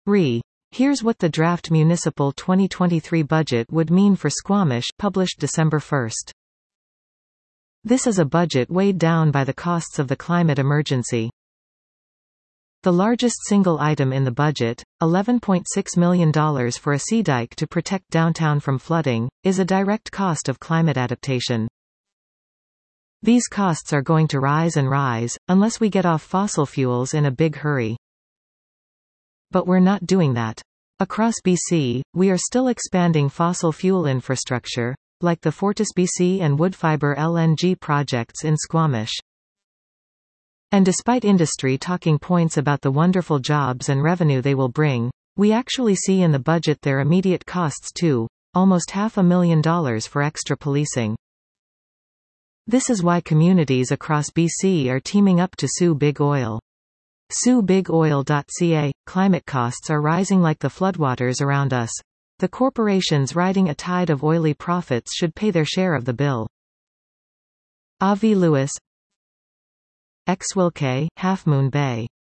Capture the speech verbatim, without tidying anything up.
Re. Here's what the draft municipal twenty twenty-three budget would mean for Squamish, published December first. This is a budget weighed down by the costs of the climate emergency. The largest single item in the budget, eleven point six million dollars for a sea dike to protect downtown from flooding, is a direct cost of climate adaptation. These costs are going to rise and rise, unless we get off fossil fuels in a big hurry. But we're not doing that. Across B C, we are still expanding fossil fuel infrastructure, like the FortisBC and Woodfibre L N G projects in Squamish. And despite industry talking points about the wonderful jobs and revenue they will bring, we actually see in the budget their immediate costs too, almost half a million dollars for extra policing. This is why communities across B C are teaming up to sue Big Oil. Sue Big Oil dot C A. Climate costs are rising like the floodwaters around us. The corporations riding a tide of oily profits should pay their share of the bill. Avi Lewis, X Wilkay, Half Moon Bay.